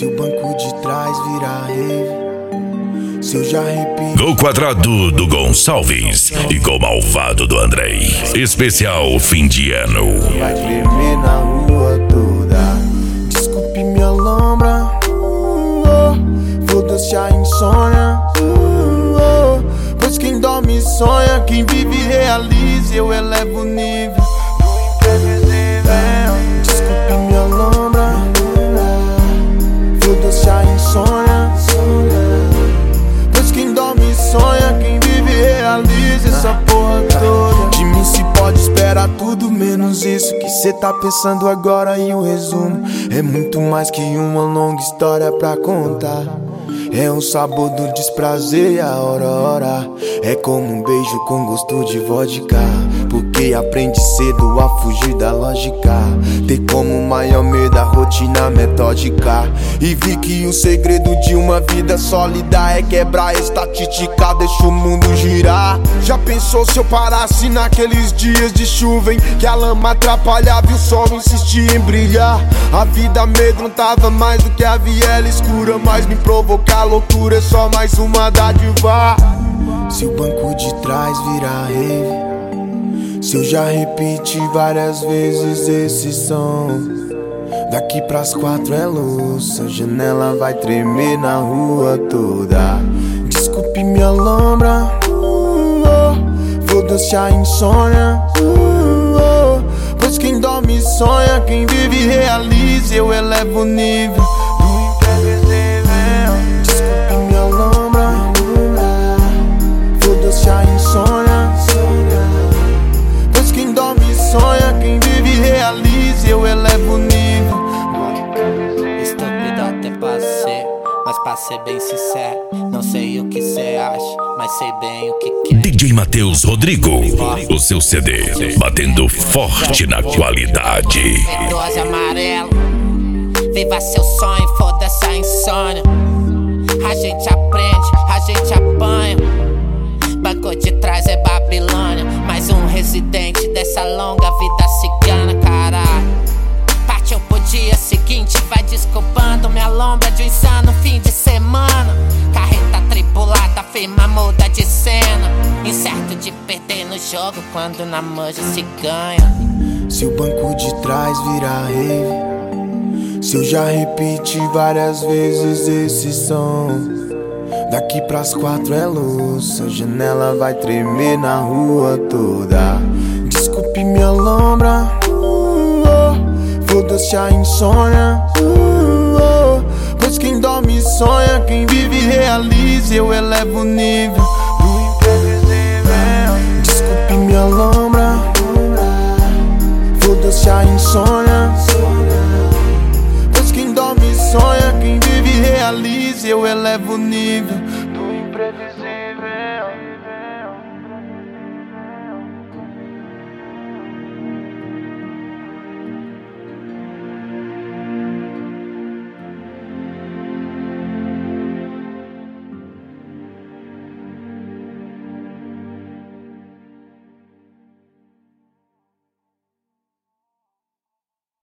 Se o banco de trás virar rave, se eu já repito. No quadrado do Gonçalves e com o malvado do Andrei. Especial fim de ano. Vai tremer na rua toda. Desculpe minha lombra, foda-se a insônia, pois quem dorme sonha, quem vive realiza. Eu elevo o nível do imprevisível. Desculpe minha lombra, foda-se a insônia, pois quem dorme sonha, quem vive realiza. Essa porra toda de mim se pode esperar tudo menos isso que cê tá pensando agora. E o resumo é muito mais que uma longa história pra contar. É um sabor do desprazer e a hora. É como um beijo com gosto de vodka, porque aprende cedo a fugir da lógica. Ter como maior medo a rotina metódica. E vi que o segredo de uma vida sólida é quebrar a estatística, deixa o mundo girar. Já pensou se eu parasse naqueles dias de chuva em que a lama atrapalhava e o sol insistia em brilhar? A vida amedrontava mais do que a viela escura, mas me provocar loucura é só mais uma dádiva. Se o banco de trás virar rave, se eu já repeti várias vezes esse som, daqui pras 4 é luz, a janela vai tremer na rua toda. Desculpe minha lombra, foda-se a insônia, pois quem dorme sonha, quem vive realiza. Eu elevo o nível do imprevisível. Desculpe minha lombra, foda-se a insônia, pois quem dorme sonha, quem vive realiza. Eu elevo o nível. Estúpido até passei, mas pra ser bem sincero, não sei o que cê acha, mas sei bem o que quer. DJ Matheus Rodrigo, o seu CD batendo forte na qualidade. Dose amarelo, viva seu sonho, foda-se a insônia. A gente aprende, a gente apanha. Banco de trás é Babilônia, mais um residente dessa longa vida cigana, caralho. Partiu pro dia seguinte, vai desculpando minha lombra de um insano fim de semana. Carreta tripulada, firma muda de cena, incerto de perder no jogo quando na manja se ganha. Se o banco de trás virar rave, se eu já repeti várias vezes esse som, daqui pras 4 é luz, a janela vai tremer na rua toda. Desculpe minha lombra, foda-se a insônia, pois quem dorme sonha, quem vive realiza. Eu elevo o nível do imprevisível. Desculpe minha lombra, foda-se a insônia, pois quem dorme sonha, quem vive realiza. Eu elevo o nível